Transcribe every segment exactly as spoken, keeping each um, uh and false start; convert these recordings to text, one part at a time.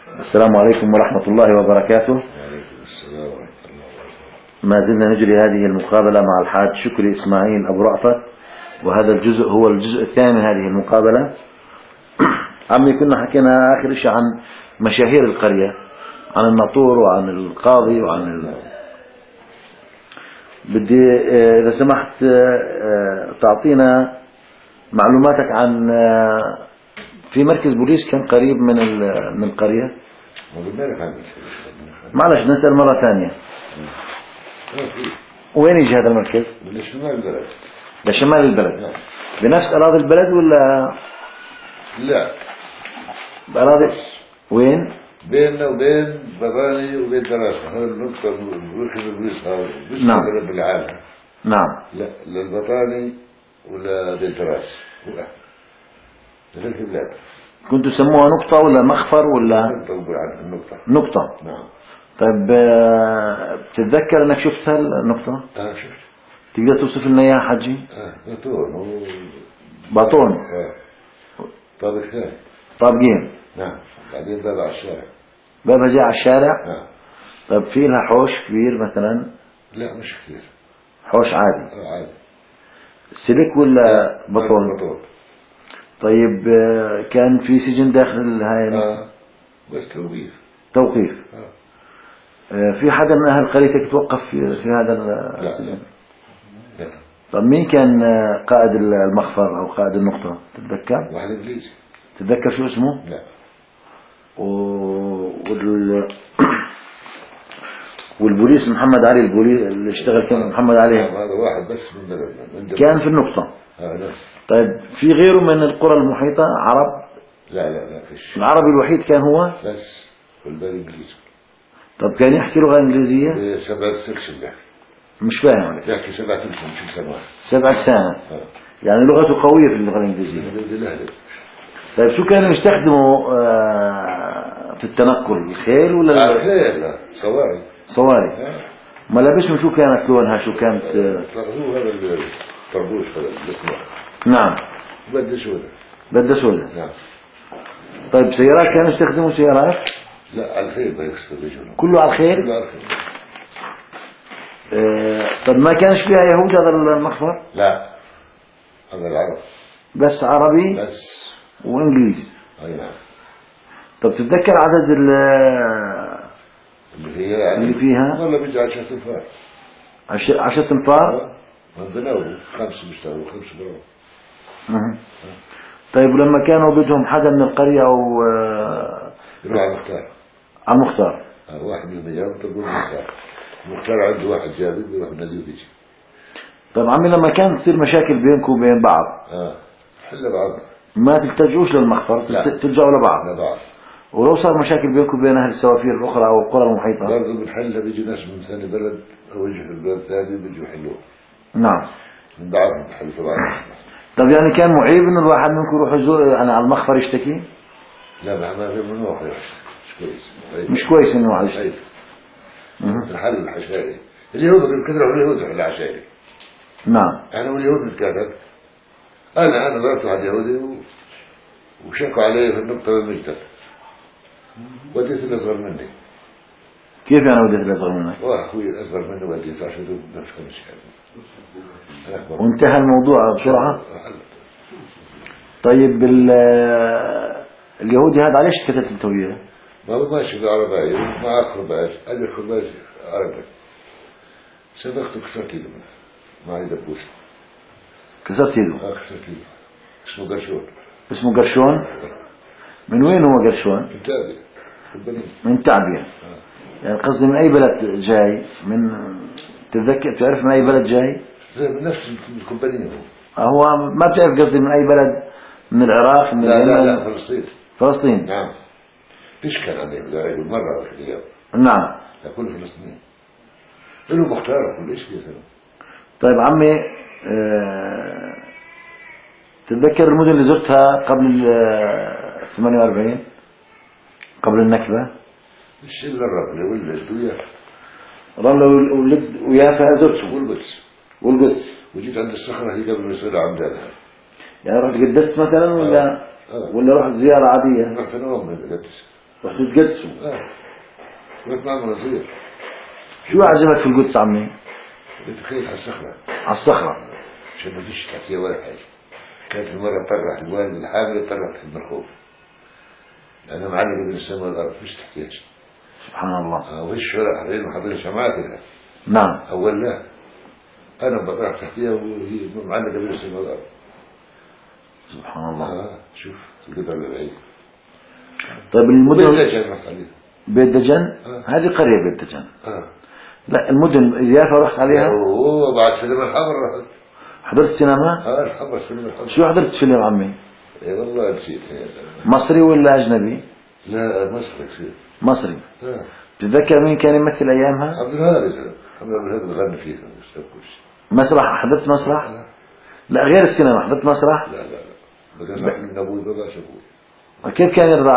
السلام عليكم ورحمة الله وبركاته. وعليكم السلام ورحمة الله وبركاته. ما زلنا نجري هذه المقابلة مع الحاج شكري إسماعيل أبو رأفت، وهذا الجزء هو الجزء الثاني من هذه المقابلة. عمي كنا حكينا آخر شيء عن مشاهير القرية، عن الناطور وعن القاضي وعن ال... بدي إذا سمحت تعطينا معلوماتك عن في مركز بوليس كان قريب من من القرية. معلش نسأل مرة ثانية، وين يجي هذا المركز؟ لشمال البلد. لشمال البلد. نعم. بنفس أراضي البلد ولا؟ لا، بأراضي وين؟ بيننا وبين باباني وبين دراسة. هذا النقطة مركز البوليس هذا مش نعم. بلد بالعالم. نعم. لا، للبطاني ولا بين دراسة ولا لذلك البلاد. كنتوا تسموها نقطة ولا مخفر ولا؟ نقطة بالعالم النقطة. نقطة. نعم. طيب بتتذكر انك شفت هالنقطة؟ اه شفت. تقدر توصف لنا اياها حجي؟ اه بطون و... باطون. اه طابق ثاني. طابقين. نعم. بعدين باب على الشارع. بابها جاي على الشارع؟ نعم. طيب في لها حوش كبير مثلا؟ لا مش كثير. حوش عادي. اه عادي. سلك ولا بطون؟ بطون. طيب كان في سجن داخل هاي؟ اه بس توقيف. توقيف. اه. في حدا من اهل قريتك توقف في, في هذا السجن؟ لا. لا. طب مين كان قائد المخفر او قائد النقطة تتذكر؟ واحد انجليزي. تتذكر شو اسمه؟ لا. و... وال... والبوليس محمد علي، البوليس اللي اشتغل كان محمد علي. هذا واحد بس من بلدنا من كان في النقطة. اه نفس. طيب في غيره من القرى المحيطة عرب؟ لا لا لا فيش. العربي الوحيد كان هو؟ بس والباقي انجليزي. طب كان يحكي لغة انجليزية؟ سبع سكشن بيحكي. مش فاهم عليك. بيحكي سبع تلفون في سنة. سبع سنة. اه. يعني لغته قوية في اللغة الانجليزية. لا لا. طيب شو كانوا يستخدموا في التنقل؟ الخيل ولا لا الخيل؟ لا صواري. صواري. اه. ملابسهم شو كانت لونها؟ شو كانت؟ هو هذا الطربوش هذا الاسمر. نعم. بدي سوداء. بدها سوداء. نعم. طيب سيارات كانوا يستخدموا سيارات؟ لا على الخيل ما يستخدمون. كله على الخيل؟ كله على الخيل. اه طب ما كانش فيها يهود هذا المخفر؟ لا هذا العرب. بس عربي؟ بس. وانجليزي. اي نعم. طب تتذكر عدد اللي فيها يعني اللي فيها؟ والله بيجي عشرة تنفار. عشرة عشرة تنفار؟ عندنا خمسة بيشتغلوا خمسة برا. أه. طيب ولما كانوا بدهم حدا من القرية أو يروح على المختار. على المختار. آه واحد من المجال تقول المختار. المختار عنده واحد جابر بيروح ناديه بيجي. طيب عمي لما كانت تصير مشاكل بينكم وبين بعض اه حل بعض. ما تلتجوش للمخفر؟ تلجأوا لبعض؟ لبعض. ولو صار مشاكل بينكم وبين أهل السوافير الأخرى أو القرى المحيطة؟ برضه بنحلها بيجي ناس من ثاني بلد أو يجي في البلد الثاني بيجوا يحلوها. نعم. من بعضهم بحل طبعا. طب يعني كان معيب إنه الواحد منكم يروح يزور يعني على المخفر يشتكي؟ لا ما ما في ممنوع مش كويس. مش كويس إنه على شيء. الحل العشائري. اليهود كثروا اليهود في العشائري. نعم. أنا واليهود نتكاتل. أنا أنا ضربت على اليهودي وشكوا عليه في النقطة المجتمع. وديت الأصغر مني. كيف يعني وديت الأصغر منك؟ وأخوي الأصغر مني وديت عشان يدوب نفس كل شيء. وانتهى الموضوع بسرعة؟ طيب اليهودي هذا عليش كتبت انت وياه؟ ما هو ماشي بالعربية ما أخر باش أدخل باش عربي. سبقت كسرت يده ما عندي دبوس. كسرت يده؟ اه كسرت يده. اسمه قرشون. اسمه قرشون؟ من وين هو قرشون؟ من تعبية. من تعبية. آه. يعني قصدي من أي بلد جاي؟ من تتذكر تعرف من أي بلد جاي؟ من نفس الكومبانية هو. هو ما بتعرف قصدي من أي بلد؟ من العراق؟ من لا اليمن؟ لا لا فلسطين. فلسطين. نعم. فيش كان عليه يقول مرة في اليوم. نعم. لا كل فلسطيني. له مختار كل شيء يسوي. طيب عمي أه... تتذكر المدن اللي زرتها قبل ثمانية وأربعين قبل النكبة؟ مش إلا الرملة واللد ويافا. رملة واللد ويافا زرتهم. والقدس. والقدس. وجيت عند الصخرة هي قبل ما يصير عمدانها. يعني رحت قدست مثلا ولا آه. آه. ولا رحت زيارة عادية؟ رحت أنا وأمي القدس. رحتوا تقدسوا. اه رحت مع مناصير. شو عجبك في القدس عمي؟ تخيل على الصخرة. على الصخرة. عشان ما فيش تحتية ولا حاجة. كانت المرة طرح الوالد الحامل طرح في المرخوف. لأنها معلقة بين السماء والأرض مفيش تحتية. سبحان الله. اه وش شرع حالين وحاطين شمعات لها. نعم. أول لا. أنا بطرح تحتية وهي معلقة بين السماء والأرض. سبحان الله. اه شوف القدر البعيد. طيب المدن. بيت دجن رحت بيت دجن. آه. هذه قرية بيت دجن. اه. لا المدن يافا رحت عليها. اوه بعد سينما الحمر رحت. حضرت سينما؟ اه الحمر سينما الحمر. شو حضرت فيلم عمي؟ اي والله نسيت. مصري ولا أجنبي؟ لا مصري كثير. مصري. اه. تتذكر مين كان يمثل أيامها؟ عبد الهادي عبد الهادي غنى فيها كل شيء. مسرح حضرت مسرح؟ آه. لا غير السينما حضرت مسرح؟ لا لا لا بدل ما من ابوي بابا شافوي. كيف كان يرضى؟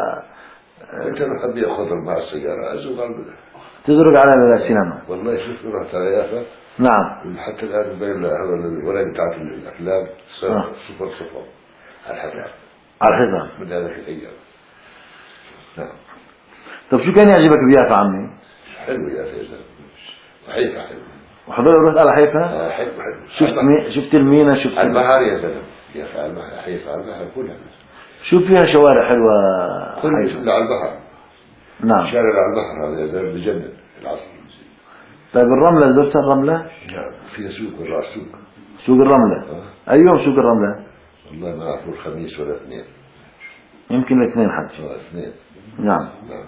كنت انا حبي اخذر مع السياره ازوق على البلد. تزرق على السينما. والله شفت رحت على يافا. نعم. حتى الان مبين هذا الورق بتاعت الافلام آه. سوبر سوبر على الحفلات. على الحزام. من هذه الايام. نعم. طيب شو كان يعجبك بيافا عمي؟ حلو يا اخي حيفا حلو. وحضرت رحت على حيفا؟ اه حلو حلو. شفت مي... شفت المينا شفت البحر يا زلمه يا البحر حيفا البحر كلها. شو فيها شوارع حلوة كل على البحر. نعم. شارع على البحر هذا يا زلمه بجنن العصر. طيب الرملة زرت الرملة؟ نعم فيها سوق ولا سوق. سوق الرملة. آه. أي يوم سوق الرملة؟ والله ما أعرف الخميس ولا اثنين. يمكن الاثنين حج. اه اثنين. نعم. نعم.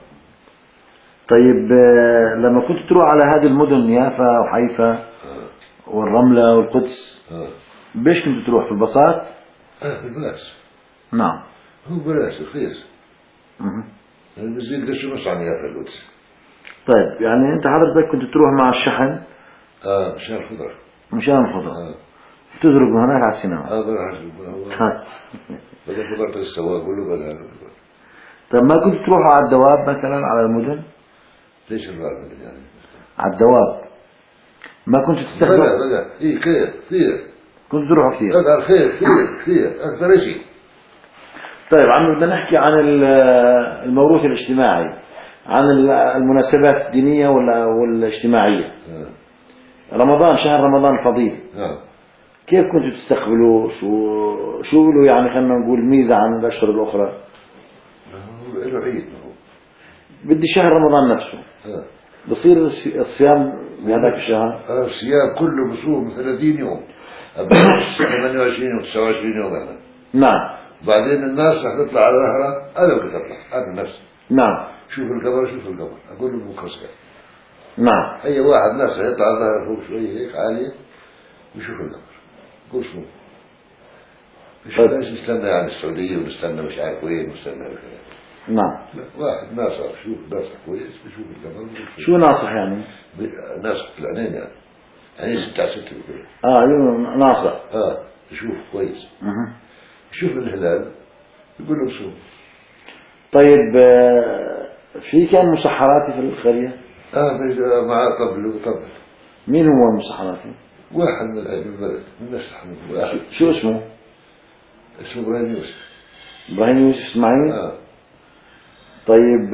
طيب لما كنت تروح على هذه المدن يافا وحيفا آه. والرملة والقدس اه بيش كنت تروح في الباصات؟ اه في البلاس. نعم. هو بلاس رخيص. مه. البنزين قرش ونص عن يافا القدس. طيب يعني أنت حضرتك كنت تروح مع الشحن؟ اه مشان الخضر. مشان الخضر. اه تزرق من هناك على السينما. اه بروح ها. بدل خضرت السواق اقول له بدل. طيب ما كنت تروحوا على الدواب مثلا على المدن؟ ليش الرابط يعني؟ على الدواب ما كنت تستخدم؟ بلا بلا اي خير كثير. كنت تروحوا كثير. هذا الخير كثير كثير اكثر شيء. طيب عم بدنا نحكي عن الموروث الاجتماعي، عن المناسبات الدينية ولا والاجتماعية. آه. رمضان شهر رمضان الفضيل. نعم. كيف كنتوا تستقبلوا؟ شو شو له يعني خلينا نقول ميزة عن الأشهر الأخرى؟ هو له عيد هو. بدي شهر رمضان نفسه. آه. بصير الصيام بهذاك الشهر؟ آه الصيام كله بصوم ثلاثين يوم. ثمانية وعشرين يوم تسعة وعشرين يوم أنا. نعم. بعدين الناس رح تطلع على ظهرها أنا بدي أطلع أنا نفسي. نعم. شوف القمر شوف القمر أقول له بكرة صغير. نعم. أي واحد ناس يطلع على ظهره فوق شوية هيك عالية ويشوف القمر. قول شو؟ مش ليش نستنى يعني السعودية ونستنى مش عارف وين ونستنى وكذا. نعم. لا واحد ناصح شوف ناصح كويس بيشوف القمر. شو ناصح يعني؟ ناصح في العينين يعني. يعني ستة ستة وكذا. اه عيون ناصح. اه يشوف كويس. اها. يشوف الهلال يقول له صوم. طيب في كان مسحراتي في القرية؟ اه معاه طبل وطبل. مين هو المسحراتي؟ واحد من أهل البلد من الناس حمد واحد. شو اسمه؟ اسمه إبراهيم يوسف. إبراهيم يوسف إسماعيل؟ آه. طيب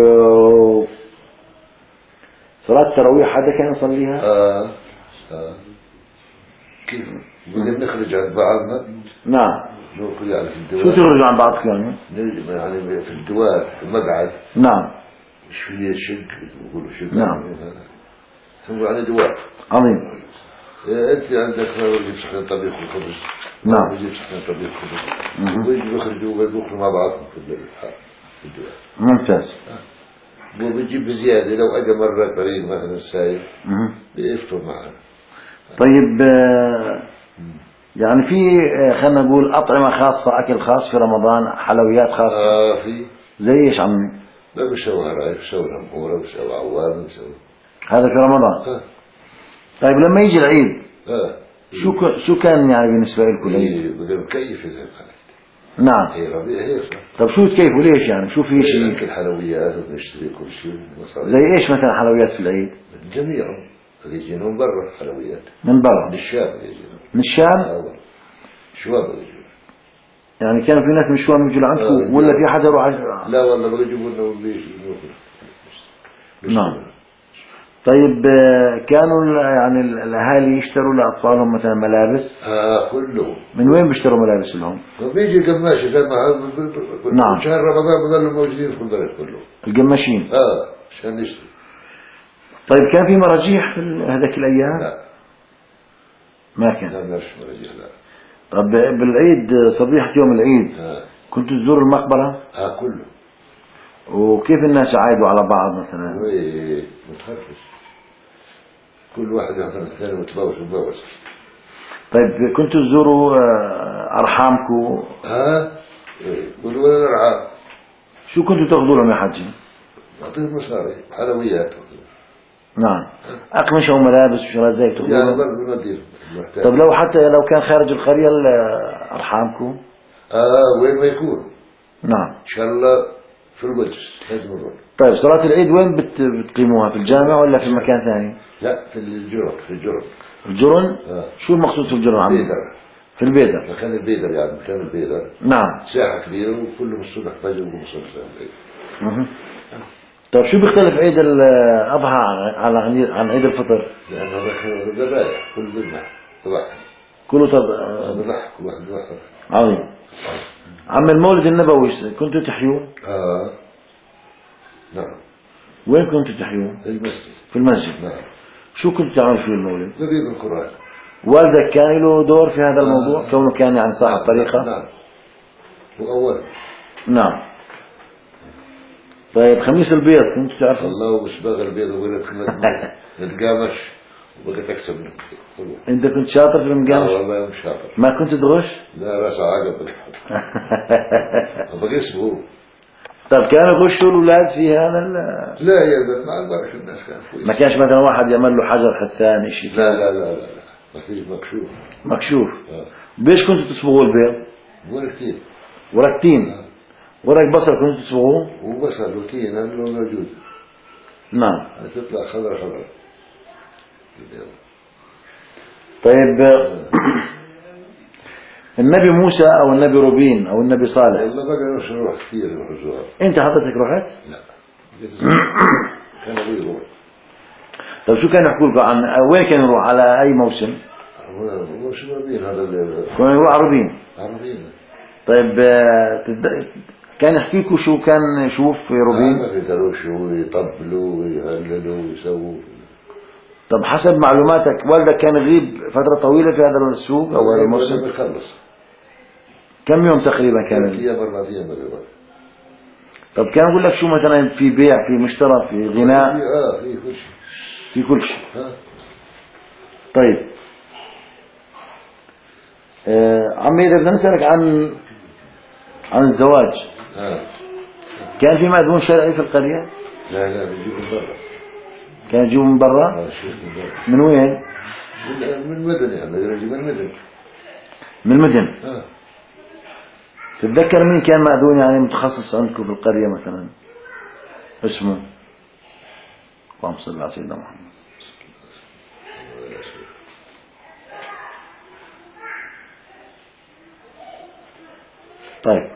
صلاة التراويح حدا كان يصليها؟ آه. آه. كيف؟ بدنا نخرج عن بعضنا. نعم. نقول يعني في الدوام. شو تخرجوا عن بعض يعني؟ يعني في الدوام في المقعد. نعم. شوية شق يقولوا شق. نعم. هو يعني دوام. عظيم. أنت عندك يجيب صحن طبيخ وخبز. نعم. يجيب صحن طبيخ وخبز. ويجي يخرجوا ويدخلوا مع بعضهم في الدوام. ممتاز. وبتجيب بزيادة لو أجا مرة قريب مثلا سايب بيفطر معنا. طيب يعني في خلينا نقول أطعمة خاصة أكل خاص في رمضان حلويات خاصة. آه في. زي إيش عمي؟ لا بشوي هراي بشوي نمورة بشوي عوام بشوي. هذا في رمضان. آه. طيب لما يجي العيد. آه. شو ك... شو كان يعني بالنسبة لكم العيد؟ بدنا نكيف إذا خلت. نعم. هي ربيع هي صح. طب شو تكيفوا ليش يعني؟ شو في شيء؟ ناكل حلويات ونشتري كل شيء. زي إيش مثلا حلويات في العيد؟ جميعهم. يجينا من برا حلويات. من برا. من الشام يجينا. من الشام؟ آه. شوام يجينا. يعني كان في ناس من الشام يجوا لعندكم ولا في حدا يروح؟ لا والله بيجيبوا لنا نعم. طيب كانوا يعني الأهالي يشتروا لأطفالهم مثلا ملابس؟ آه كلهم. من وين بيشتروا ملابس لهم؟ بيجي قماشي زي ما نعم. شهر رمضان بضلوا موجودين في البلد كلهم. القماشين. اه عشان يشتروا. طيب كان في مراجيح في هذيك الأيام؟ لا. ما كان. لا مش مراجيح لا. طب بالعيد صبيحة يوم العيد آه. كنتوا تزوروا المقبرة؟ اه كله. وكيف الناس يعايدوا على بعض مثلا؟ وي متخرفش. كل واحد يعطينا الثاني متبوس متبوس. طيب كنتوا تزوروا أرحامكم؟ ها؟ كل ولا الأرحام. شو كنتوا تاخذوا لهم يا حجي؟ نعطيهم مصاري حلويات. نعم. أقمشة وملابس وشغلات زي تاخذوا يعني لهم؟ برضه ندير. طيب لو حتى لو كان خارج القرية أرحامكم؟ اه وين ما يكون. نعم. إن شاء الله في القدس لازم نروح. طيب صلاة العيد وين بت... بتقيموها في الجامع ولا في مكان ثاني؟ لا في الجرن في الجرن. الجرن؟ آه. شو المقصود في الجرن عم؟ بيدر. في البيدر. مكان البيدر يعني مكان البيدر. نعم. ساحة كبيرة وكلهم الصبح فجر ومصلي العيد. اها. طيب شو بيختلف عيد الأضحى عن عن عيد الفطر؟ لأن هذا ذبائح كل ذبح ضحك. كله طب ضحك كل واحد ضحك. عظيم. عم المولد النبوي كنتوا تحيوه؟ اه نعم. وين كنتوا تحيوه؟ في المسجد. في المسجد. نعم. شو كنت تعمل فيه المولد؟ قريب القرآن. والدك كان له دور في هذا الموضوع آه. كونه كان يعني صاحب نعم. طريقة؟ نعم. وأول. نعم. طيب خميس البيض كنت تعرفه؟ الله مش بغى البيض وقلت نتقامش وبقيت أكسب منه. أنت كنت شاطر في المقامش؟ لا والله مش شاطر. ما كنت تغش؟ لا راس عقب. بقى اسمه. طيب كانوا يغشوا الأولاد في هذا ال... لا يا زلمة ما أعرف الناس كان فوق. ما كانش مثلا واحد يعمل له حجر حتى شيء؟ لا لا لا لا ما فيش مكشوف. مكشوف. آه. بيش كنتوا تصبغوا البيض؟ ولا كتير. ورق تين. آه. ورق بصل كنتوا تصبغوه؟ وبصل وتين هذا موجود. نعم. تطلع خضرا خضرا. طيب النبي موسى او النبي روبين او النبي صالح والله بقى مش نروح كثير نروح الزهر. انت حضرتك رحت؟ لا. كان ابوي يروح. طيب شو كانوا يحكوا لكم عن وين كانوا يروح على اي موسم؟ مش روبين هذا اللي كانوا يروح على روبين. عربيين. طيب تد... كان يحكي لكم شو كان يشوف في روبين؟ ما يقدروا شو يطبلوا ويهللوا ويسووا. طب حسب معلوماتك والدك كان يغيب فترة طويلة في هذا السوق أو هذا الموسم؟ بيخلص. كم يوم تقريبا كان؟ ثلاث أيام أربع أيام تقريبا. طب كان يقول لك شو مثلا في بيع في مشترى في غناء؟ في آه في كل شيء. في كل شيء. ها. طيب آه عمي إذا بدنا نسألك عن عن الزواج. ها. كان في مأذون شرعي في القرية؟ لا لا بيجيبوا من برا. كان يجيبوا من برا؟ آه شوف من برا. من وين؟ من من مدن يعني من المدن. من المدن. ها. تتذكر مين كان مأذون يعني متخصص عندكم في القرية مثلا؟ اسمه؟ اللهم صل على سيدنا محمد. طيب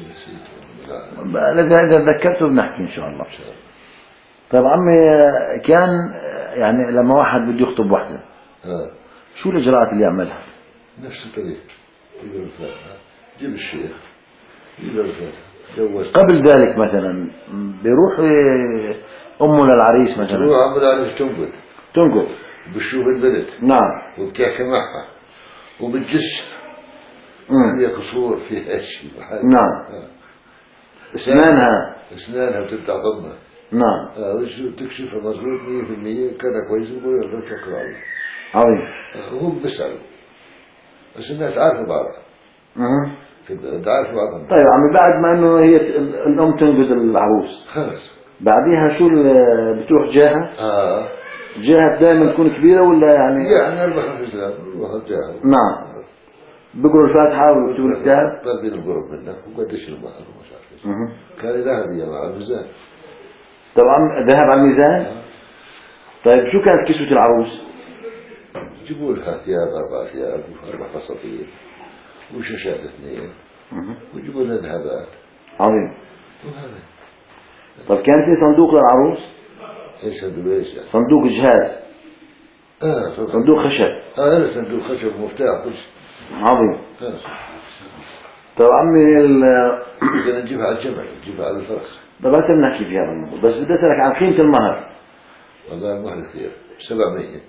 إذا تذكرته بنحكي إن شاء الله. طيب عمي كان يعني لما واحد بده يخطب واحدة ها. شو الإجراءات اللي يعملها؟ نفس الطريقة. يجيب الفاتحة. جيب الشيخ. يجيب الفاتحة. جوز. قبل ذلك مثلا بيروح أمه للعريس مثلا. تروح عم العريس تنقل. تنقل. بتشوف البنت. نعم. وبتحكي معها. وبتجس. هي قصور فيها شيء. نعم. اسنانها. اسنانها بتبدأ ضمها. نعم. اه وش تكشفها مظبوط مية في المية كان كويس يقول له شكرا عليه. عظيم. هم بيسألوا. بس الناس عارفة بعضها. اها. تعرف بعضهم. طيب عمي بعد ما انه هي الام تنقذ العروس. خلص. بعديها شو بتروح جاهة؟ اه. جاهة دائما تكون كبيرة ولا يعني؟ يعني أربع خمس سنوات بروح جاهة. نعم. بيقروا الفاتحة ويكتبوا الكتاب. طالبين القرب منه وقديش البحر ومش عارف ايش. اها. كان ذهبية مع الميزان. طبعا ذهب على الميزان. آه. طيب شو كانت كسوة العروس؟ جيبوا لها ثياب أربع ثياب وأربع فساتين وشاشات اثنين. وجيبوا لها ذهبات. عظيم. وهذا. طيب كان في صندوق للعروس؟ ايش صندوق ايش يعني؟ صندوق جهاز. اه صندوق. صندوق خشب. اه هذا صندوق خشب مفتاح كل شيء. عظيم. آه. طب عمي ال بدنا نجيبها على الجمل نجيبها على الفرس. طب هسه بنحكي في هذا الموضوع، بس بدي اسالك عن قيمة المهر. والله المهر كثير سبعمية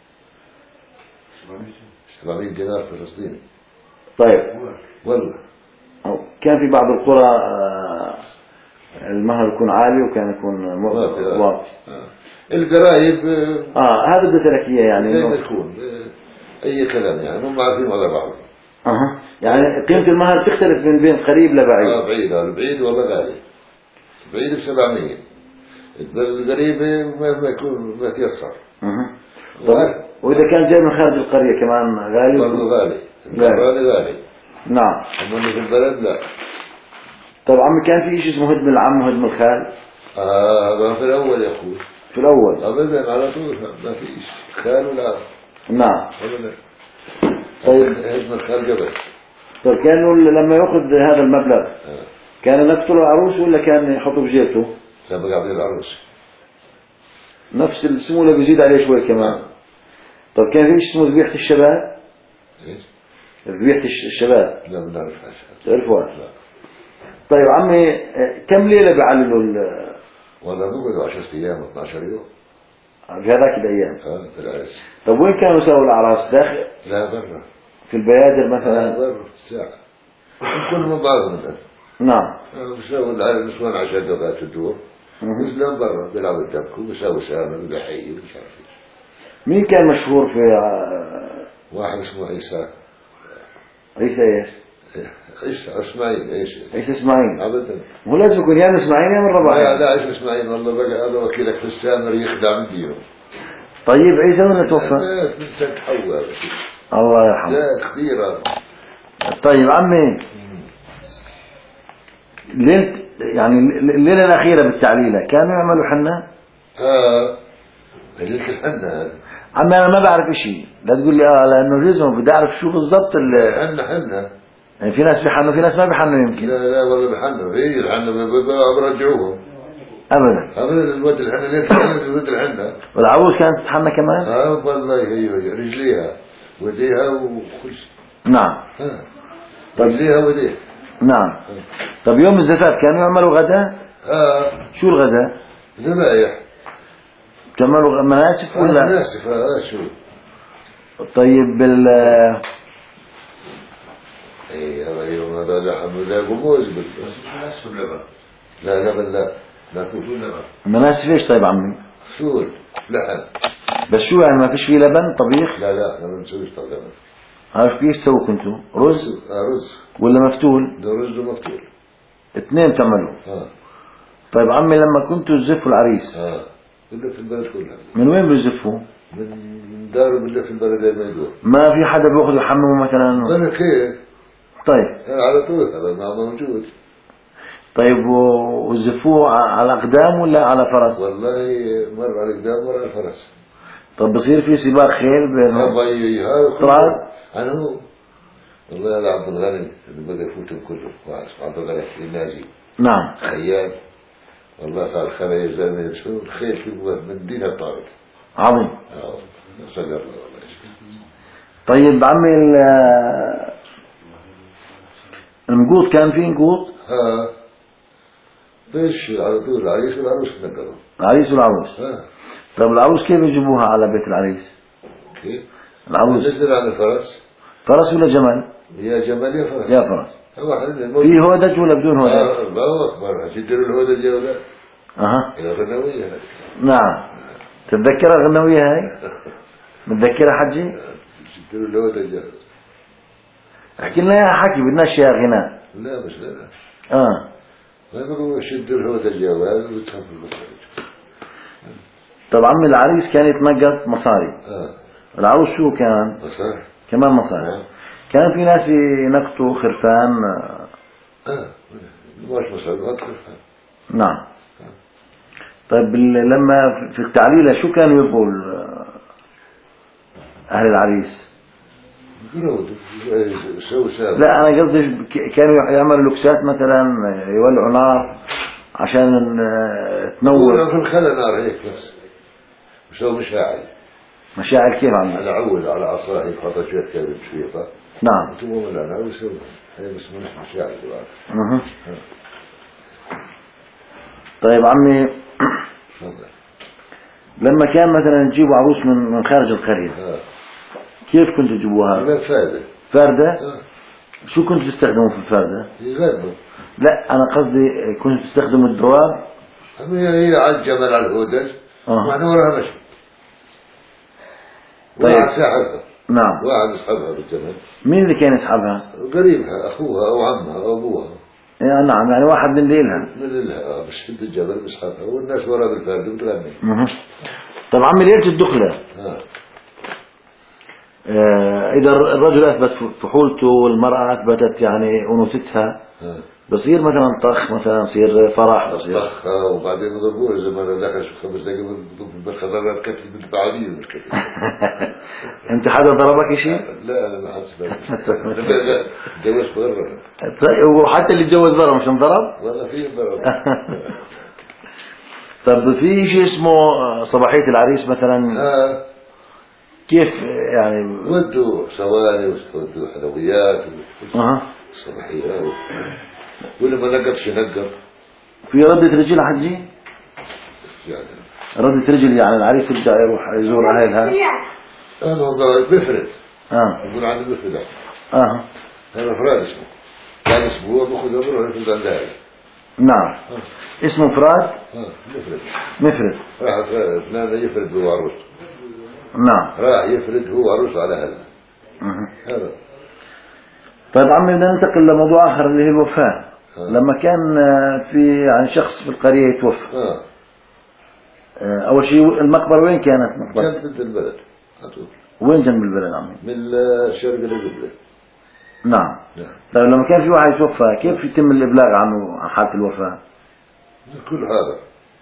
سبعمية دينار فلسطيني. طيب والله كان في بعض القرى آه، المهر يكون عالي وكان يكون واطي. آه. القرايب اه هذا بدي اسالك اياه يعني زي ما انه تكون اي كلام يعني هم عارفين ولا بعض. اها يعني قيمة المهر تختلف من بين قريب لبعيد. اه بعيد هذا بعيد والله غالي. بعيد بسبعمية. القريب ما ما يكون ما تيسر. اها طيب واذا كان جاي من خارج القرية كمان غالي؟ برضه غالي. غالي. غالي غالي. نعم. اما اللي في البلد لا. طب عمي كان في شيء اسمه هدم العم وهدم الخال؟ اه هذا في الاول يا اخوي. في الاول. ابدا على طول ما فيش خال ولا. نعم. ابدا. طيب هدم الخال قبل. طيب كانوا لما ياخذ هذا المبلغ آه. كان نقتل العروس ولا كان يحطه في جيبته؟ لا بقى عبد العروس. نفس السمولة بيزيد عليه شوي كمان. طب كان في شيء اسمه ذبيحة الشباب؟ ايش؟ ذبيحة الشباب. لا ما نعرف هذا. تعرفوها؟ لا. طيب عمي كم ليلة بيعللوا والله بقعدوا عشرة ايام اثني عشر يوم. في هذاك الأيام؟ اه في العرس. طب وين كانوا يسووا الأعراس؟ داخل؟ لا برا. في البيادر مثلا؟ آه برا ساعة. كل من بعضهم الناس. نعم. بيساووا النسوان عشان دوغات الدور. مسلم برا بيلعبوا الدبك وبيساووا سامر وبيحيي ومش عارف ايش. مين كان مشهور في واحد اسمه عيسى. عيسى ايش؟ عيسى اسماعيل ايش؟ عيسى اسماعيل. ابدا. هو لازم يكون يا من اسماعيل يا من رباعي. لا لا عيسى اسماعيل والله بقى هذا وكيلك في السامر يخدع من دينه. طيب عيسى وين توفى؟ من سنة حواء. الله يرحمه. لا كبير هذا. طيب عمي ليلة يعني الليلة الأخيرة بالتعليلة كانوا يعملوا حنة؟ اه ليلة الحنة هذا. عمي أنا ما بعرف إشي، لا تقول لي آه لأنه جزء بدي أعرف شو بالضبط ال حنة حنة. يعني في ناس بيحنوا في ناس ما بيحنوا يمكن. لا لا والله بحنوا في الحنة برجعوهم. أبدا. أبدا الود الحنة ليه تحنة الود الحنة. والعروس كانت تتحنى كمان؟ اه والله هي هي رجليها وديها وكل شيء. نعم. اه رجليها وديها. نعم. طب يوم الزفاف كانوا يعملوا غداء؟ اه شو الغداء؟ ذبايح. تعملوا مناسف ولا؟ مناسف اه شو. طيب بال اي هذا يوم هذا لحم ولا قموز بس. لا لا بل لا لا فول لبن. مناسف ايش طيب عمي؟ فول لحم. بس شو يعني ما فيش فيه لبن طبيخ؟ لا لا احنا ما بنسويش طبعا. عارف كيف تسووا كنتوا؟ رز؟ آه رز. ولا مفتول؟ ده رز ومفتول. اثنين تعملوا؟ اه. طيب عمي لما كنتوا تزفوا العريس اه كله في البلد كلها. من وين بيزفوا؟ من داره بالله في البلد زي ما يقول. ما في حدا بياخذ يحممه مثلا؟ انا كيف؟ طيب. على طول هذا ما موجود. طيب وزفوه على اقدام ولا على فرس؟ والله مر على القدام مر على الفرس. طب بصير في سباق خيل بين طراد؟ انا هو والله هذا عبد الغني اللي بدا يفوتهم كله عبد الغني الناجي. نعم. خيال والله قال خلي زلمه شو الخيل كيف من دينها طارد. عظيم. اه صدق الله والله. طيب عمي النقوط كان في نقوط؟ ها ليش على طول العريس والعروس تنقلوا. العريس والعروس. ها. طيب العروس كيف يجيبوها على بيت العريس؟ كيف؟ العروس نزل على الفرس. فرس ولا جمل؟ يا جمل يا فرس. يا فرس. في هودج ولا بدون هودج؟ آه الله اكبر شدوا الهودج يا ولد. اها. الى غنويه. نعم. تتذكر الغنويه هاي؟ متذكرها حجي؟ شدوا الهودج. احكي لنا اياها حكي بدناش اياها غناء. لا مش لا. اه. ما يقولوا شدوا الهودج يا ولد وتخاف المصاري. طب عمي العريس كان يتنقط مصاري. اه. العروس شو كان؟ مصاري. كمان مصاري. آه. كان في ناس ينقطوا خرفان. اه مش مصاري ما خرفان. نعم. آه. طيب لما في التعليلة شو كانوا يبغوا أهل العريس؟ لا أنا قصدي كانوا يعملوا لكسات مثلا يولعوا نار عشان تنور. في الخلا نار هيك بس. بسوي مشاعل. مشاعل كيف عم؟ على عود على عصا هيك حاطط شوية كذب شوية. نعم. أنتم مو لا أنا بسوي هي بس مش مشاعل دلوقتي. اها. طيب عمي لما كان مثلا تجيبوا عروس من من خارج القرية آه. كيف كنتوا تجيبوها؟ من فاردة. فاردة؟ آه. شو كنتوا تستخدموا في الفاردة؟ يغنوا. لا أنا قصدي كنتوا تستخدموا الدواب؟ هي على الجمل على الهودج. آه. وإحنا وراها مشي. طيب. واحد ساحبها. نعم. واحد يسحبها بالجمل. مين اللي كان يسحبها؟ قريبها أخوها أو عمها أو أبوها. يعني نعم يعني واحد من اللي إلها. من اللي بشد الجبل بيسحبها والناس وراها بالفارد وتغني. اها. طيب عمي ليلة الدخلة آه. آه إذا الرجل أثبت فحولته والمرأة أثبتت يعني أنوثتها آه. بصير مثلا طخ مثلا يصير فرح بصير طخ وبعدين يضربوه إذا ما دخل شو خمس دقايق بالخضار الكتف بالبعالية بالكتف. أنت حدا ضربك شيء؟ لا أنا ما حد ضربني. تجوزت برا. طيب وحتى اللي تجوز برا مش انضرب؟ والله في ضرب. طب في شيء اسمه صباحية العريس مثلا آه. كيف يعني؟ ودوا صواني ودوا حلويات أها. صباحيات واللي ما نقفش نقف. في ردة رجل حجي؟ يعني ردة رجل يعني العريس يرجع يروح يزور أهلها؟ أنا والله بفرد. آه. يقول عني بفرد. آه. هذا فراد اسمه. كان أسبوع بأخذ أمره يفرد عن ذلك. نعم. آه. اسمه فراد؟ آه. مفرد. مفرد. راح فلان يفرد هو عروس. نعم. راح يفرد هو عروس على هذا. أه. هذا. طيب عمي بدنا ننتقل لموضوع آخر اللي هي الوفاة. آه. لما كان في يعني شخص في القرية يتوفى. آه. أول شيء المقبرة وين كانت مقبرة؟ كانت ضد البلد. أطول. وين جنب البلد عمي؟ من الشرق للقبلة. نعم. نعم. طيب لما كان في واحد يتوفى كيف يتم الإبلاغ عنه عن حالة الوفاة؟ كل هذا.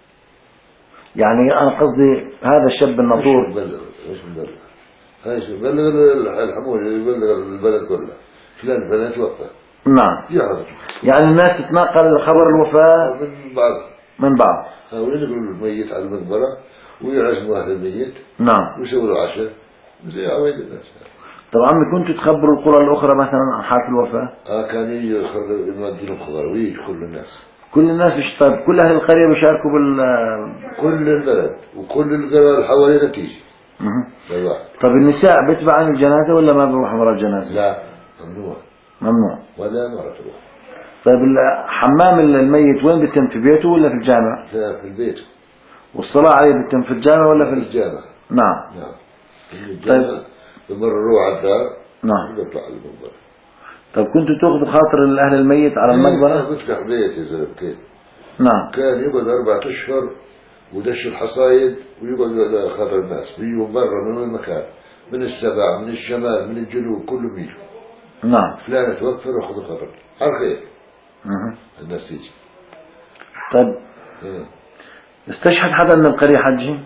يعني أنا قصدي هذا الشاب الناطور. مش مبلغ مش مبلغ. هاي شو بلغ الحمول يبلغ البلد كله. فلان فلان توفى. نعم. يعرف. يعني الناس تتناقل خبر الوفاة من بعض. من بعض. هؤلاء يقولوا الميت على المقبرة ويعزموا أهل الميت. نعم. ويسووا له عشاء. زي عوايد الناس. طبعا عمي كنتوا تخبروا القرى الأخرى مثلا عن حالة الوفاة؟ آه كان يجي يودي خضار ويجي كل الناس. كل الناس مش طيب كل أهل القرية بيشاركوا بال كل البلد وكل القرى اللي حوالينا تيجي. اها. طب النساء بيتبع عن الجنازة ولا ما بيروحوا ورا الجنازة؟ لا ممنوع. ممنوع. ولا مرة تروح. طيب حمام الميت وين بيتم في بيته ولا في الجامع؟ لا في البيت. والصلاة عليه بيتم في الجامع ولا في الجامع؟ نعم. نعم. في الجامع. طيب. بمروا على الدار. نعم. ويطلع على المقبرة. طيب كنتوا تاخذوا خاطر أهل الميت على المقبرة؟ أنا بفتح بيتي زي كده. نعم. كان يقعد أربعة أشهر ودش الحصايد ويقعد خاطر الناس بيجوا من برا من وين مكان من السبع من الشمال من الجنوب كلهم يجوا. نعم. فلان توفى وخذوا خبر على خير. اها. الناس تيجي. طيب. اه. استشهد حدا من القرية حجي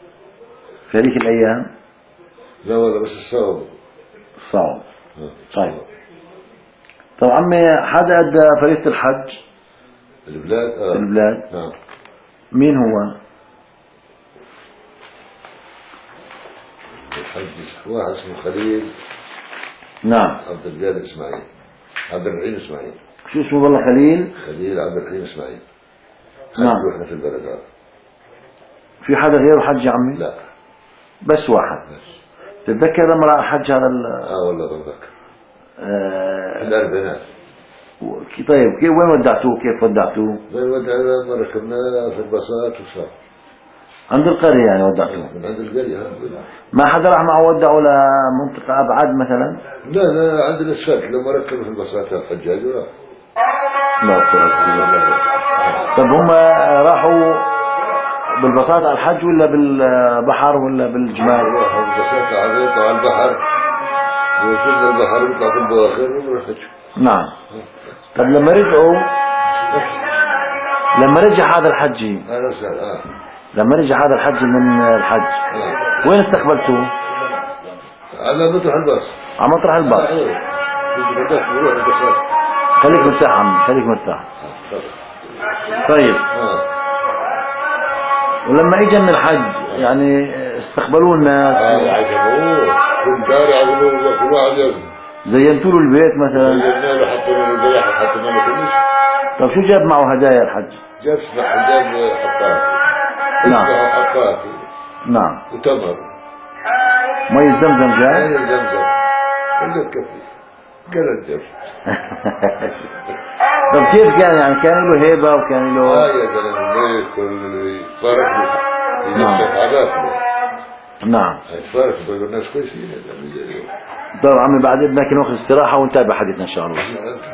في هذيك الأيام؟ لا والله بس الصواب. الصواب. اه. طيب. طب عمي حدا أدى فريضة الحج؟ البلاد اه. البلاد. نعم. مين هو؟ الحج واحد اسمه خليل. نعم. عبد القادر اسماعيل. عبد الرحيم اسماعيل. شو اسمه والله خليل؟ خليل عبد الرحيم اسماعيل. نعم. احنا في البلد هذا. في حدا غيره حج يا عمي؟ لا. بس واحد. بس. تتذكر لما راح حج هذا ال اه والله بتذكر. آه الأربعينات. طيب كيف وين ودعتوه كيف ودعتوه؟ وين ودعنا ما ركبنا في الباصات وصار. عند القرية يعني ودعتوه؟ من عند القرية. ما حدا راح معه ودعه لمنطقة أبعد مثلا؟ لا لا عند الأسفلت لما ركبوا في الباصات الحجاج وراح. لا أكثر. طب هم راحوا بالباصات على الحج ولا بالبحر ولا بالجمال؟ راحوا بالباصات على الريط وعلى البحر ووصلنا البحر ويطلع في البواخر ونروح حج. نعم. طب لما رجعوا لما رجع هذا الحجي أنا أسأل آه لما رجع هذا الحج من الحج آه. وين استقبلتوه؟ على مطرح الباص. على مطرح الباص. خليك مرتاح عمي خليك مرتاح. طيب. آه. ولما اجى من الحج يعني استقبلوه الناس؟ اه عزموه، كل دار عزموه، كل واحد يعزم. زينتوا له البيت مثلا؟ زينا له، حطوا له البلح، حطوا له كل شيء. طب شو جاب معه هدايا الحج؟ جاب سمح، جاب حطاطي. نعم. حطاطي. نعم. وتمر. مية زمزم جاب؟ مية زمزم. كله كفي. قال الدف. طب كيف كان يعني؟ كان له هيبة وكان له اه يا زلمه ليك والفرق ينفق عرفنا. نعم. الفرق بين الناس كويسين. طب عمي بعد اذنك ناخذ استراحة ونتابع حديثنا ان شاء الله.